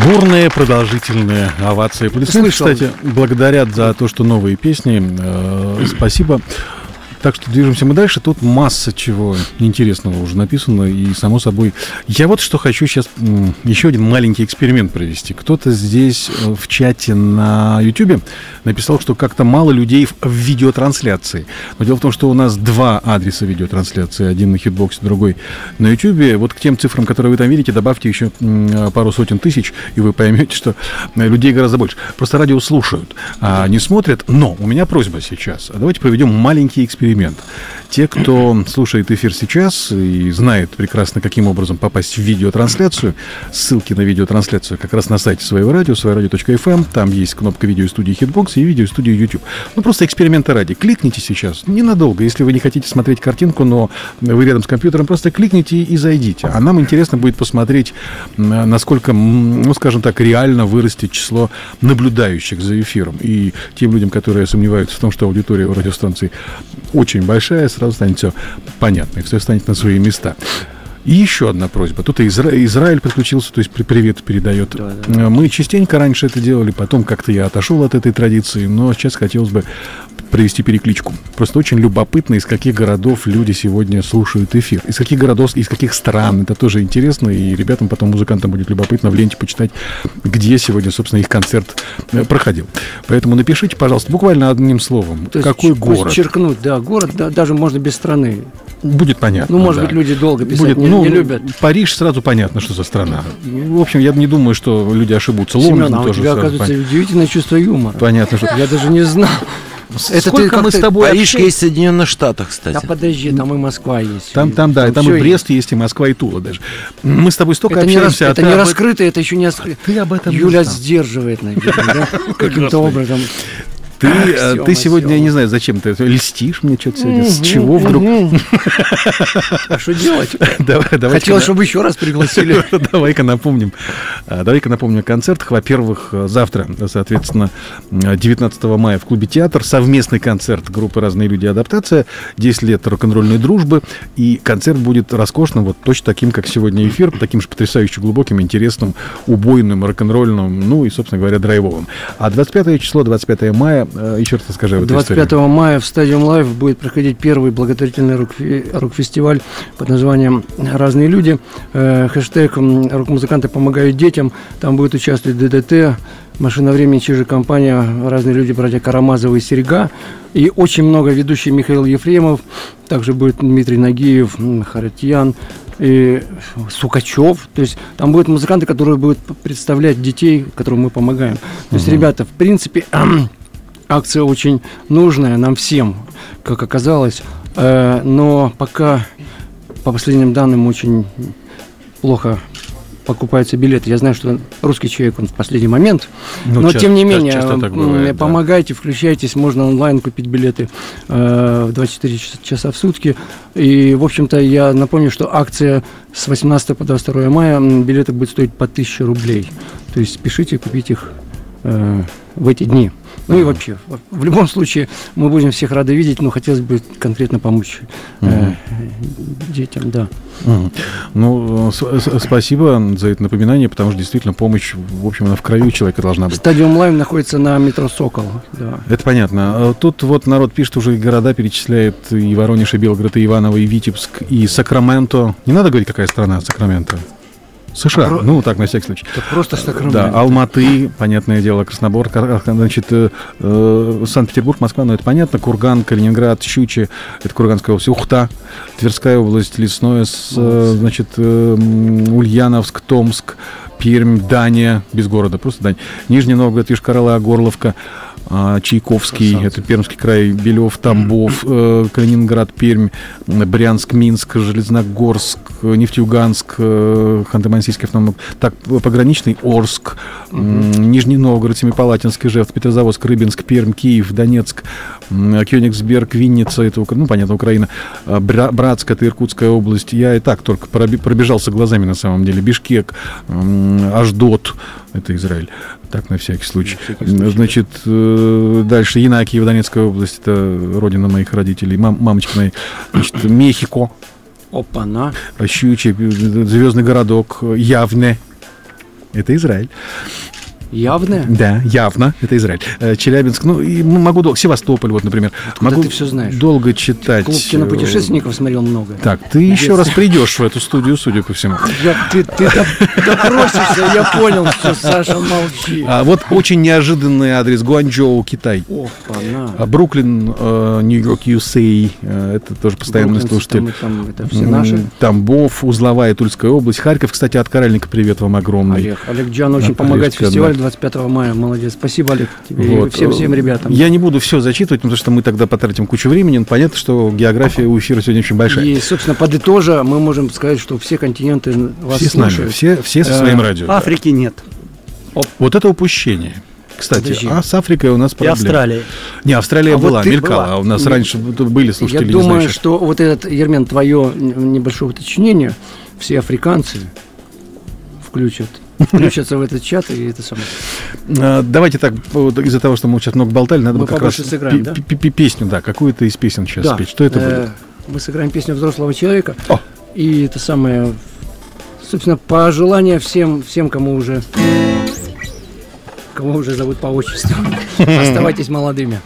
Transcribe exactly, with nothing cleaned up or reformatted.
Бурные, продолжительные овации. Аплодисменты, кстати, благодарят за то, что новые песни. Э, спасибо. Так что движемся мы дальше. Тут масса чего интересного уже написано. И, само собой, я вот что хочу сейчас м, еще один маленький эксперимент провести. Кто-то здесь э, в чате на YouTube написал, что как-то мало людей в, в видеотрансляции. Но дело в том, что у нас два адреса видеотрансляции. Один на Хитбоксе, другой на YouTube. Вот к тем цифрам, которые вы там видите, добавьте еще м, пару сотен тысяч, и вы поймете, что людей гораздо больше. Просто радио слушают, а не смотрят. Но у меня просьба сейчас. Давайте проведем маленький эксперимент. Те, кто слушает эфир сейчас и знает прекрасно, каким образом попасть в видеотрансляцию, ссылки на видеотрансляцию как раз на сайте Своего радио, своерадио точка эф эм, там есть кнопка видеостудии Hitbox и видеостудии YouTube. Ну, просто эксперимента ради. Кликните сейчас, ненадолго, если вы не хотите смотреть картинку, но вы рядом с компьютером, просто кликните и зайдите. А нам интересно будет посмотреть, насколько, ну, скажем так, реально вырастет число наблюдающих за эфиром. И тем людям, которые сомневаются в том, что аудитория у радиостанции очень большая, сразу станет все понятно, и все станет на свои места. И еще одна просьба. Тут и Изра... Израиль подключился, то есть привет передает. Да, да. Мы частенько раньше это делали, потом как-то я отошел от этой традиции, но сейчас хотелось бы провести перекличку. Просто очень любопытно, из каких городов люди сегодня слушают эфир. Из каких городов, из каких стран. Это тоже интересно, и ребятам, потом музыкантам будет любопытно в ленте почитать, где сегодня, собственно, их концерт проходил. Поэтому напишите, пожалуйста, буквально одним словом, то какой город. Подчеркнуть, да, город, да, даже можно без страны. Будет понятно. Ну, может да. быть, люди долго писать Будет, не, ну, не любят. Париж сразу понятно, что за страна. В общем, я не думаю, что люди ошибутся. Семен, Лондон а у тоже тебя, сразу оказывается, понятно. удивительное чувство юмора. Понятно, что... Я даже не знал. Это сколько ты, мы с тобой Париж общаемся? Есть в Соединенных Штатах, кстати. Да подожди, там и Москва есть. Там, там, да, там, там и Брест есть, и Москва, и Тула даже. Мы с тобой столько это общаемся. Не, а это не раскрыто, это еще не раскрыто. Ты об этом Юля сдерживает, наверное, каким-то образом. Ты, а, ты сегодня, я не знаю, зачем ты льстишь мне что-то сегодня, с чего вдруг? А что делать? Давай, Хотел, чтобы еще раз пригласили. Давай-ка напомним. Давай-ка напомним о концертах. Во-первых, завтра, соответственно, девятнадцатого мая в клубе «Театр» совместный концерт группы «Разные люди. Адаптация». десять лет рок-н-ролльной дружбы. И концерт будет роскошным, вот точно таким, как сегодня эфир, таким же потрясающе глубоким, интересным, убойным, рок-н-ролльным, ну и, собственно говоря, драйвовым. А двадцать пятое число, двадцать пятое мая, еще раз скажи об этой двадцать пятого мая в Stadium Live будет проходить первый благотворительный рок-фестиваль под названием «Разные люди». Э, хэштег «Рок-музыканты помогают детям». Там будет участвовать ДДТ, «Машина времени», чья же компания, «Разные люди», братья Карамазовы и Серега. И очень много ведущих: Михаил Ефремов, также будет Дмитрий Нагиев, Харатьян и Сукачев. То есть там будут музыканты, которые будут представлять детей, которым мы помогаем. То есть, угу. ребята, в принципе... Акция очень нужная нам всем, как оказалось, э, но пока, по последним данным, очень плохо покупаются билеты. Я знаю, что русский человек, он в последний момент, ну, но, часто, тем не менее, часто бывает, помогайте, да. Включайтесь, можно онлайн купить билеты э, в двадцать четыре часа в сутки. И, в общем-то, я напомню, что акция с восемнадцатого по двадцать второе мая, билеты будут стоить по тысяче рублей. То есть спешите купить их э, в эти дни. Ну и вообще, в любом случае, мы будем всех рады видеть, но хотелось бы конкретно помочь э, mm-hmm. детям, да. Mm-hmm. Ну, с- с- спасибо за это напоминание, потому что действительно помощь, в общем, она в крови человека должна быть. Stadium Live находится на метро «Сокол». Да. Это понятно. Тут вот народ пишет, уже города перечисляет: и Воронеж, и Белгород, и Иваново, и Витебск, и Сакраменто. Не надо говорить, какая страна Сакраменто. США, а, ну так, на всякий случай. Это просто Сакраменто. Да, Алматы, понятное дело, Краснобор, значит, э, э, Санкт-Петербург, Москва, ну это понятно, Курган, Калининград, Щучье, это Курганская область, Ухта, Тверская область, Лесное, с, э, значит, э, Ульяновск, Томск, Пермь, Дания, без города, просто Дания, Нижний Новгород, Йошкар-Ола, Горловка, Чайковский, Красавцы. Это Пермский край, Белев, Тамбов, э, Калининград, Пермь, Брянск, Минск, Железногорск, Нефтеюганск, э, Ханты-Мансийский автономный, так, пограничный Орск, э, Нижний Новгород, Семипалатинск, Ижевск, Петрозаводск, Рыбинск, Пермь, Киев, Донецк, э, Кёнигсберг, Винница, это, ну, понятно, Украина, э, Бра- Братск, это Иркутская область, я и так только пробежался глазами на самом деле, Бишкек, э, Ашдод, это Израиль. Так, на всякий случай. На всякий случай. Значит, э, дальше Янакиево, Донецкая область, это родина моих родителей, мам, мамочка моей. Значит, Мехико. Опа-на. Щучье, Звездный городок, Явне. это Израиль. Явное? Да, явно, это Израиль. Челябинск, ну, и могу долго, Севастополь, вот, например. Откуда могу ты все знаешь? Долго читать. Клуб кинопутешественников смотрел много. Так, ты еще раз придешь в эту студию, судя по всему. Я, ты ты допросишься, я понял, что Саша молчи. А вот очень неожиданный адрес: Гуанчжоу, Китай. Опа-на. Бруклин, э, Нью-Йорк, ю эс эй, э, это тоже постоянный слушатель. Там, там, это все наши. Тамбов, Узловая, Тульская область. Харьков, кстати, от Карельника привет вам огромный. Олег, Олег Джан очень А, помогает Олежка, фестивалю да. двадцать пятого мая. Молодец. Спасибо, Олег, тебе Вот. и всем всем ребятам. Я не буду все зачитывать, потому что мы тогда потратим кучу времени. Но понятно, что география у эфира сегодня очень большая. И, собственно, подытожа, мы можем сказать, что все континенты вас Все с нами, слушают. все, все со своим радио. Африки нет. Вот это упущение. Кстати, Подожди. а с Африкой у нас И проблема. Австралия. Не, Австралия А вот была, ты мелькала. была. А у нас Нет. раньше были слушатели, Я не думаю, знающие. что вот этот, Ермен, твое небольшое уточнение, все африканцы включат, включатся в этот чат, и это самое. А, Давайте так, вот из-за того, что мы сейчас много болтали, надо Мы бы как раз побольше сыграем, пи- да? пи- пи- песню, да, какую-то из песен сейчас Да. спеть. Что это Э, будет? Мы сыграем песню взрослого человека. О! И это самое, собственно, пожелание всем, всем, кому уже, кого уже зовут по отчеству. Оставайтесь молодыми.